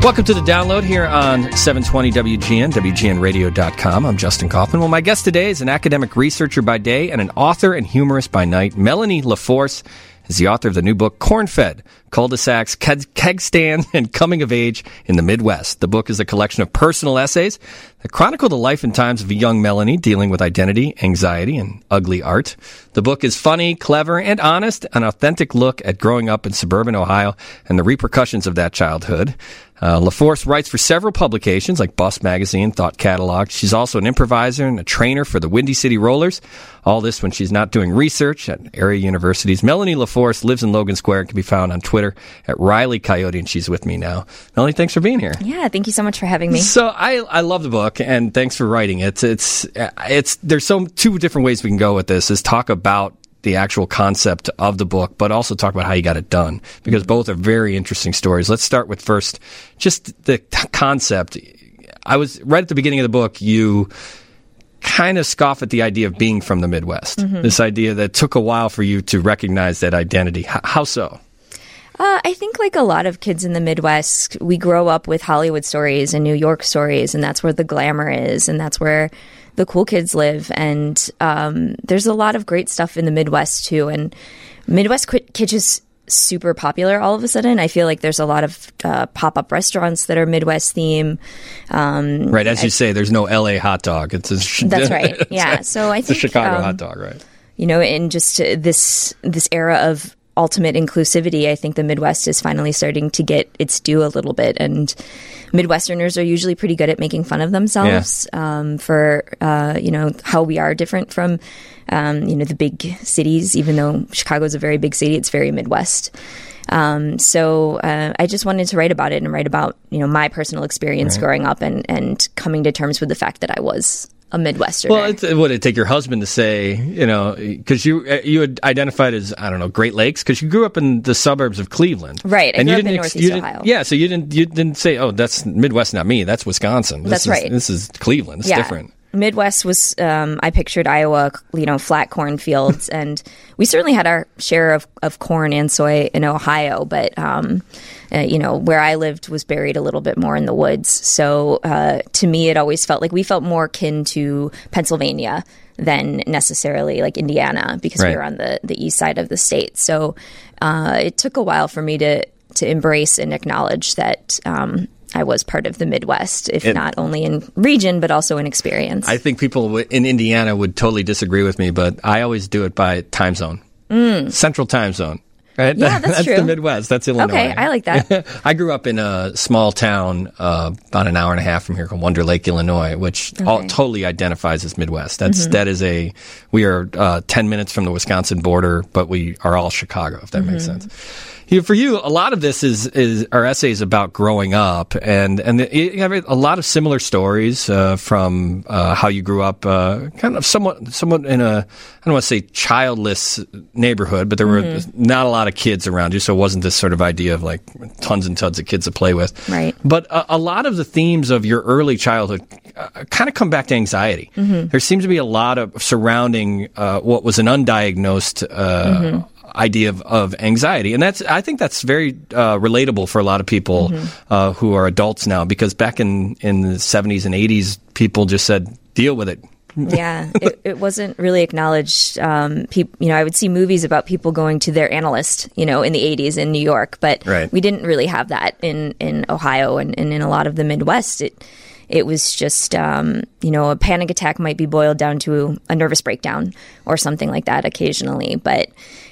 Welcome to the download here on 720 WGN, WGNradio.com. I'm Justin Kaufman. Well, my guest today is an academic researcher by day and an author and humorist by night. Melanie LaForce is the author of the new book, Corn-Fed, Cul-de-sacs, Keg Stands, and Coming of Age in the Midwest. The book is a collection of personal essays that chronicle the life and times of a young Melanie dealing with identity, anxiety, and ugly art. The book is funny, clever, and honest, an authentic look at growing up in suburban Ohio and the repercussions of that childhood. LaForce writes for several publications like Bust Magazine, Thought Catalog. She's also an improviser and a trainer for the Windy City Rollers. All this when she's not doing research at area universities. Melanie LaForce lives in Logan Square and can be found on Twitter at Riley Coyote, and she's with me now. Melanie, thanks for being here. Yeah, thank you so much for having me. So I love the book, and thanks for writing it. There's two different ways we can go with this. Is talk about the actual concept of the book, but also talk about how you got it done, because both are very interesting stories. Let's start with first, just the concept. I was right at the beginning of the book, you kind of scoff at the idea of being from the Midwest, this idea that took a while for you to recognize that identity. How so? I think like a lot of kids in the Midwest, we grow up with Hollywood stories and New York stories, and that's where the glamour is, and that's where the cool kids live. And there's a lot of great stuff in the Midwest too. And Midwest kitsch is super popular all of a sudden. I feel like there's a lot of pop-up restaurants that are Midwest theme. Right, as you say, there's no LA hot dog. That's right. Yeah, so I think it's a Chicago hot dog, right? You know, in just this era of ultimate inclusivity, I think the Midwest is finally starting to get its due a little bit, and Midwesterners are usually pretty good at making fun of themselves for how we are different from the big cities. Even though Chicago is a very big city, it's very Midwest. So I just wanted to write about it and write about my personal experience growing up and coming to terms with the fact that I was a Midwesterner. Well, would it take your husband to say, because you had identified as, I don't know, Great Lakes, because you grew up in the suburbs of Cleveland, right? I grew up in Northeast Ohio. Yeah, so you didn't say, oh, that's Midwest, not me. That's Wisconsin. That's right. This is Cleveland. It's different. Midwest was, I pictured Iowa, flat cornfields, and we certainly had our share of corn and soy in Ohio, but, where I lived was buried a little bit more in the woods. So to me, it always felt like we felt more akin to Pennsylvania than necessarily like Indiana, because we were on the east side of the state. So it took a while for me to embrace and acknowledge that I was part of the Midwest, if not only in region, but also in experience. I think people in Indiana would totally disagree with me, but I always do it by time zone. Central time zone. Right? Yeah, that's true. That's the Midwest. That's Illinois. Okay, I like that. I grew up in a small town about an hour and a half from here called Wonder Lake, Illinois, which totally identifies as Midwest. We are 10 minutes from the Wisconsin border, but we are all Chicago, if that makes sense. For you, a lot of this are essays about growing up, and you have a lot of similar stories from how you grew up, kind of somewhat in a, I don't want to say childless neighborhood, but there were not a lot of kids around you, so it wasn't this sort of idea of like tons and tons of kids to play with. Right. But a lot of the themes of your early childhood kind of come back to anxiety. There seems to be a lot of surrounding what was an undiagnosed idea of anxiety, and I think that's very relatable for a lot of people who are adults now, because back in the 70s and 80s, people just said, deal with it. Yeah, it wasn't really acknowledged. I would see movies about people going to their analyst, in the 80s in New York, but we didn't really have that in Ohio and in a lot of the Midwest. It was just, a panic attack might be boiled down to a nervous breakdown or something like that occasionally, but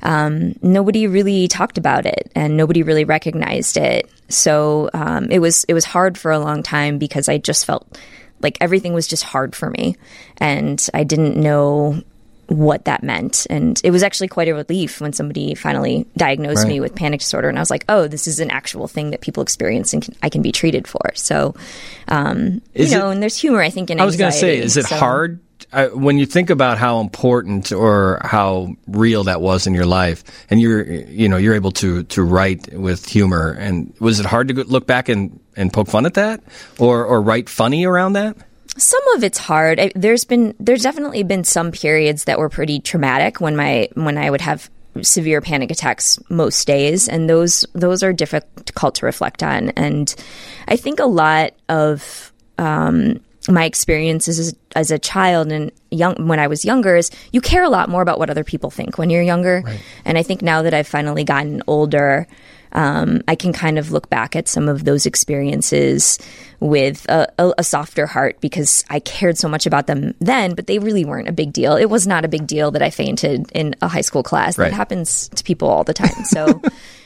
nobody really talked about it and nobody really recognized it. So it was hard for a long time, because I just felt like everything was just hard for me, and I didn't know what that meant. And it was actually quite a relief when somebody finally diagnosed me with panic disorder, and I was like, oh, this is an actual thing that people experience and I can be treated for. So, and there's humor, I think, in anxiety. I was going to say, is it hard when you think about how important or how real that was in your life, and you're able to write with humor, and was it hard to look back and poke fun at that, or write funny around that? Some of it's hard. There's definitely been some periods that were pretty traumatic when I would have severe panic attacks most days, and those are difficult to reflect on. And I think a lot of my experiences as a child and when I was younger is you care a lot more about what other people think when you're younger. Right. And I think now that I've finally gotten older, I can kind of look back at some of those experiences with a softer heart, because I cared so much about them then, but they really weren't a big deal. It was not a big deal that I fainted in a high school class. Right. That happens to people all the time. So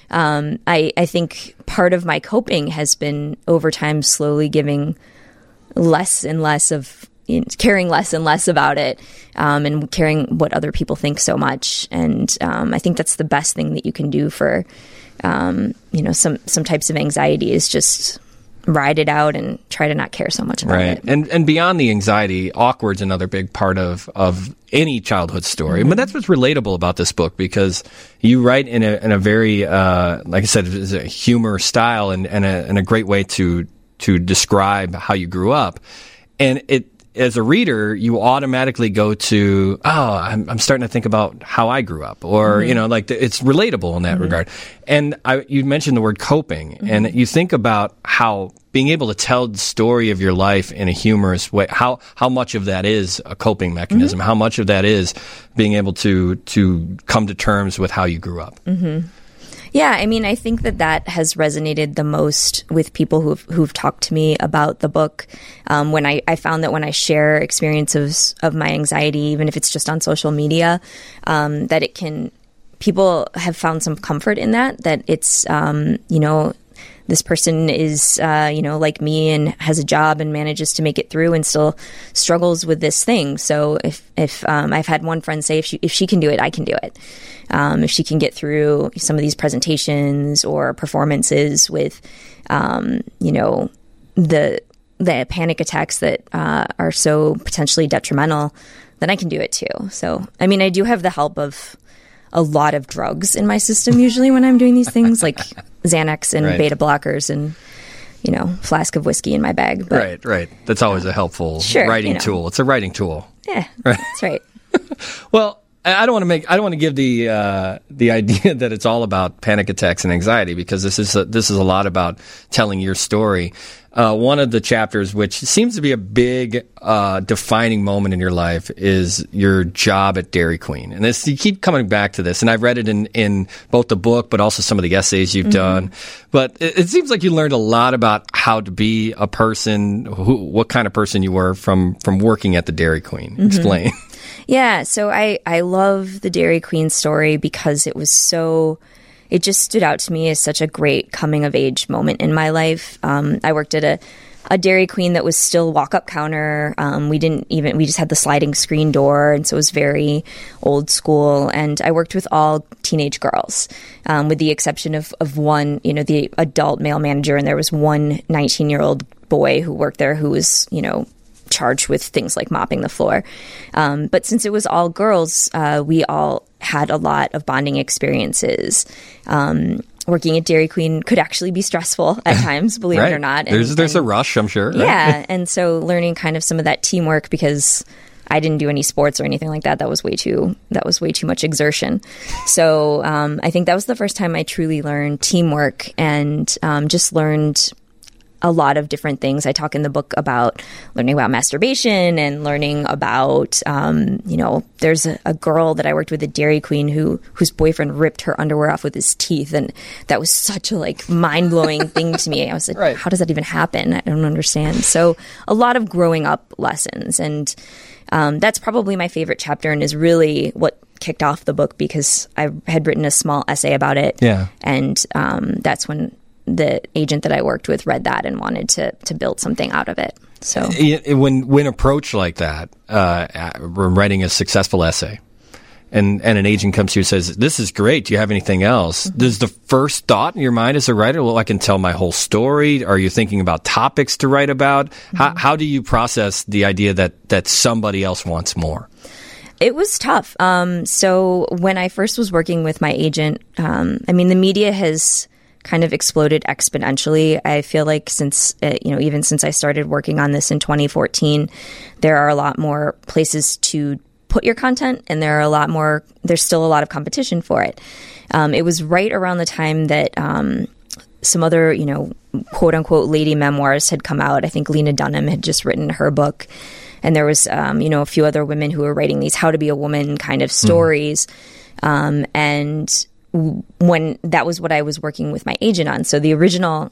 I think part of my coping has been over time slowly giving less and less of caring less and less about it, and caring what other people think so much. And I think that's the best thing that you can do for some types of anxiety, is just ride it out and try to not care so much about it. And beyond the anxiety, awkward's another big part of any childhood story. Mm-hmm. But that's what's relatable about this book, because you write in a very, like I said, it's a humor style and a great way to describe how you grew up. And as a reader, you automatically go to, I'm starting to think about how I grew up, or, mm-hmm. It's relatable in that mm-hmm. regard. And you mentioned the word coping, mm-hmm. and you think about how being able to tell the story of your life in a humorous way, how much of that is a coping mechanism, mm-hmm. how much of that is being able to come to terms with how you grew up. Mm-hmm. Yeah, I mean, I think that has resonated the most with people who've talked to me about the book. When I found that when I share experiences of my anxiety, even if it's just on social media, that people have found some comfort in that it's, this person is, like me and has a job and manages to make it through and still struggles with this thing. So if I've had one friend say, if she can do it, I can do it. If she can get through some of these presentations or performances with, the panic attacks that are so potentially detrimental, then I can do it too. So, I mean, I do have the help of a lot of drugs in my system usually when I'm doing these things, like Xanax and right. beta blockers and, flask of whiskey in my bag. But, right. That's always a helpful writing tool. It's a writing tool. Yeah, that's right. Well, I don't want to give the idea that it's all about panic attacks and anxiety, because this is a lot about telling your story. One of the chapters, which seems to be a big defining moment in your life, is your job at Dairy Queen. And you keep coming back to this, and I've read it in both the book, but also some of the essays you've mm-hmm. done. But it seems like you learned a lot about how to be a person, what kind of person you were from working at the Dairy Queen. Mm-hmm. Explain. Yeah, so I love the Dairy Queen story because it just stood out to me as such a great coming of age moment in my life. I worked at a Dairy Queen that was still walk-up counter. We just had the sliding screen door, and so it was very old school. And I worked with all teenage girls, with the exception of one, the adult male manager, and there was one 19-year-old boy who worked there who was, charged with things like mopping the floor. But since it was all girls, we all had a lot of bonding experiences. Working at Dairy Queen could actually be stressful at times, believe right. it or not. There's a rush, I'm sure. Right? Yeah. And so learning kind of some of that teamwork, because I didn't do any sports or anything like that. That was way too much exertion. So I think that was the first time I truly learned teamwork, and just learned a lot of different things. I talk in the book about learning about masturbation and learning about, there's a girl that I worked with at Dairy Queen whose boyfriend ripped her underwear off with his teeth. And that was such a mind-blowing thing to me. I was like, right. How does that even happen? I don't understand. So a lot of growing up lessons. And that's probably my favorite chapter, and is really what kicked off the book, because I had written a small essay about it. Yeah. And that's when the agent that I worked with read that and wanted to build something out of it. So when approached like that, writing a successful essay, and an agent comes to you and says, "This is great. Do you have anything else?" Mm-hmm. Does the first thought in your mind as a writer, well, I can tell my whole story? Are you thinking about topics to write about? Mm-hmm. How do you process the idea that somebody else wants more? It was tough. So when I first was working with my agent, the media has kind of exploded exponentially. I feel like since I started working on this in 2014, there are a lot more places to put your content, and there's still a lot of competition for it. It was right around the time that some other, quote unquote lady memoirs had come out. I think Lena Dunham had just written her book, and there was, a few other women who were writing these How to Be a Woman kind of stories. And when that was what I was working with my agent on. So the original,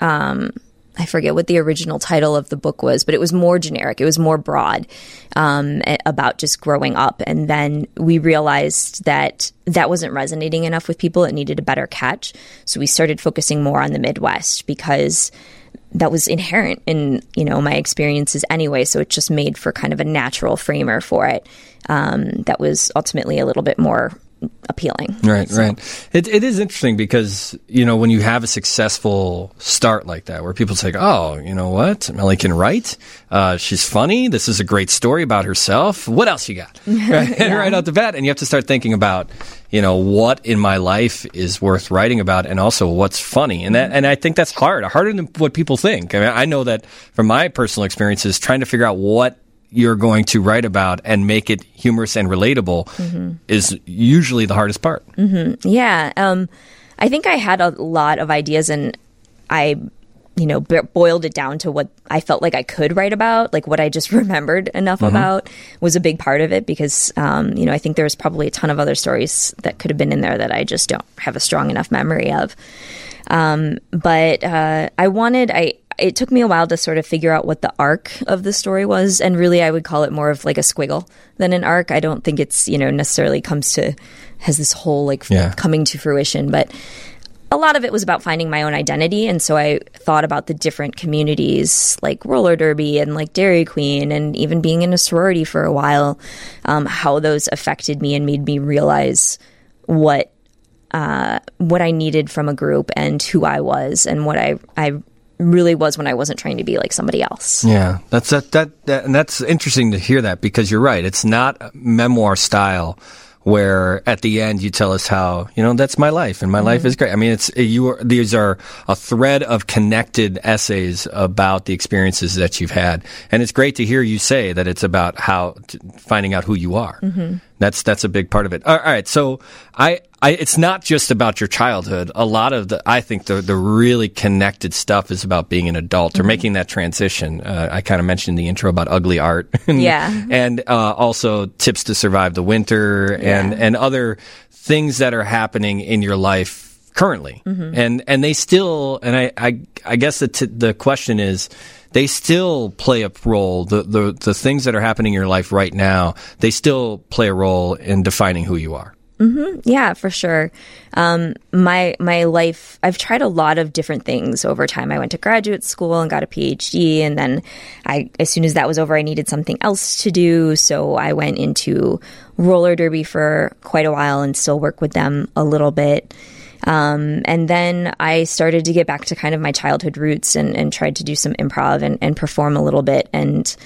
I forget what the original title of the book was, but it was more generic. It was more broad, about just growing up. And then we realized that wasn't resonating enough with people. It needed a better catch. So we started focusing more on the Midwest, because that was inherent in, my experiences anyway. So it just made for kind of a natural framer for it. That was ultimately a little bit more appealing. Right. It is interesting because, when you have a successful start like that, where people say, oh, you know what? Melanie can write. She's funny. This is a great story about herself. What else you got? Right? Yeah. Right out the bat. And you have to start thinking about, what in my life is worth writing about, and also what's funny. And I think that's harder than what people think. I mean, I know that from my personal experiences, trying to figure out what you're going to write about and make it humorous and relatable is usually the hardest part. Mm-hmm. Yeah. I think I had a lot of ideas, and I, boiled it down to what I felt like I could write about, like what I just remembered enough about was a big part of it, because, I think there's probably a ton of other stories that could have been in there that I just don't have a strong enough memory of. But it took me a while to sort of figure out what the arc of the story was. And really, I would call it more of like a squiggle than an arc. I don't think it's, necessarily has this whole coming to fruition. But a lot of it was about finding my own identity. And so I thought about the different communities like roller derby and like Dairy Queen, and even being in a sorority for a while, how those affected me and made me realize what I needed from a group and who I was and what I really was when I wasn't trying to be like somebody else. Yeah, and that's interesting to hear that, because you're right. It's not memoir style where at the end you tell us how, that's my life and my life is great. I mean, these are a thread of connected essays about the experiences that you've had. And it's great to hear you say that it's about finding out who you are. Mm-hmm. That's a big part of it. All right. So it's not just about your childhood. A lot of I think the really connected stuff is about being an adult or making that transition. I kind of mentioned in the intro about ugly art. And also Tips to Survive the Winter and other things that are happening in your life currently. Mm-hmm. And they still, and I guess the question is, they still play a role. The things that are happening in your life right now, they still play a role in defining who you are. Mm-hmm. Yeah, for sure. My life, I've tried a lot of different things over time. I went to graduate school and got a PhD, and then as soon as that was over, I needed something else to do. So I went into roller derby for quite a while and still work with them a little bit. And then I started to get back to kind of my childhood roots and tried to do some improv and perform a little bit. And,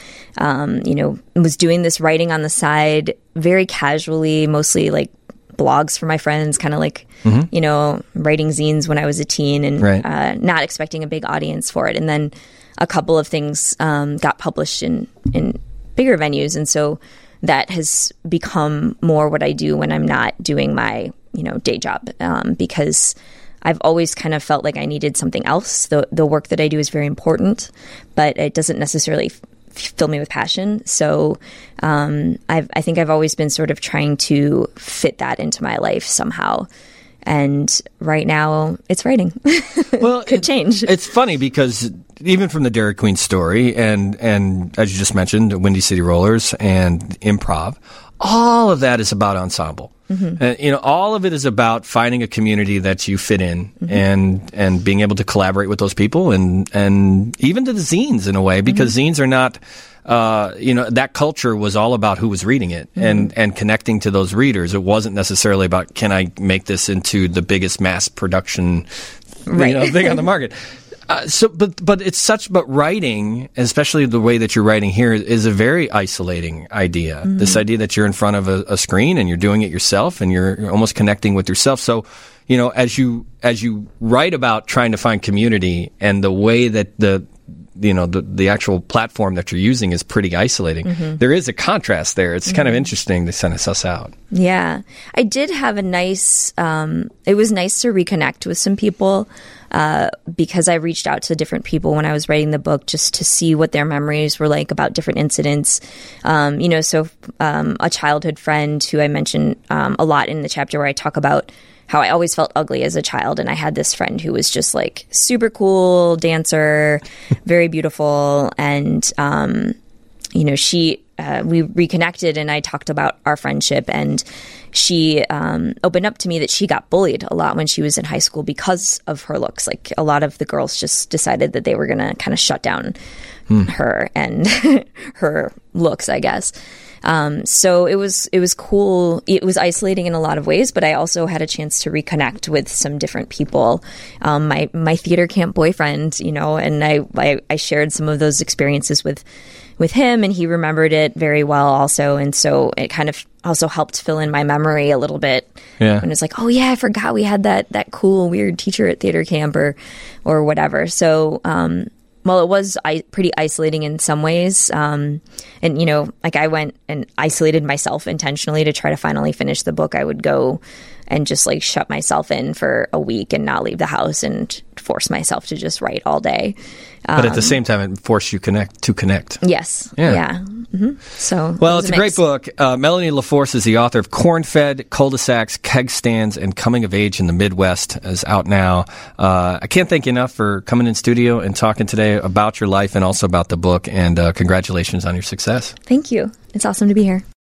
was doing this writing on the side very casually, mostly like blogs for my friends, kind of like, writing zines when I was a teen and not expecting a big audience for it. And then a couple of things got published in bigger venues. And so that has become more what I do when I'm not doing my day job, because I've always kind of felt like I needed something else. The work that I do is very important, but it doesn't necessarily fill me with passion. So I think I've always been sort of trying to fit that into my life somehow. And right now, it's writing. Well, could change. It's funny because even from the Dairy Queen story and as you just mentioned, Windy City Rollers and improv, all of that is about ensemble. Mm-hmm. All of it is about finding a community that you fit in and being able to collaborate with those people and even to the zines in a way, because zines are not, that culture was all about who was reading it and connecting to those readers. It wasn't necessarily about, can I make this into the biggest mass production, thing on the market. But writing, especially the way that you're writing here, is a very isolating idea. Mm-hmm. This idea that you're in front of a screen and you're doing it yourself and you're almost connecting with yourself. So, as you write about trying to find community and the way that the actual platform that you're using is pretty isolating. Mm-hmm. There is a contrast there. It's kind of interesting to kind of suss out. Yeah. I did have a nice, it was nice to reconnect with some people because I reached out to different people when I was writing the book just to see what their memories were like about different incidents. A childhood friend who I mentioned a lot in the chapter where I talk about how I always felt ugly as a child. And I had this friend who was just like super cool dancer, very beautiful. And, we reconnected and I talked about our friendship, and she opened up to me that she got bullied a lot when she was in high school because of her looks. Like a lot of the girls just decided that they were going to kind of shut down her and her looks, I guess. So it was cool. It was isolating in a lot of ways, but I also had a chance to reconnect with some different people. My theater camp boyfriend, and I shared some of those experiences with him, and he remembered it very well also. And so it kind of also helped fill in my memory a little bit. Yeah. And it's like, oh yeah, I forgot we had that cool, weird teacher at theater camp or whatever. So, well, it was pretty isolating in some ways. And, I went and isolated myself intentionally to try to finally finish the book. I would go and just like shut myself in for a week and not leave the house and force myself to just write all day. But at the same time, it forced you to connect. Yes. Yeah. Mm-hmm. So, well, it's a great book. Melanie LaForce is the author of Corn-Fed, Cul-de-sacs, Keg Stands, and Coming of Age in the Midwest, is out now. I can't thank you enough for coming in studio and talking today about your life and also about the book. And congratulations on your success. Thank you. It's awesome to be here.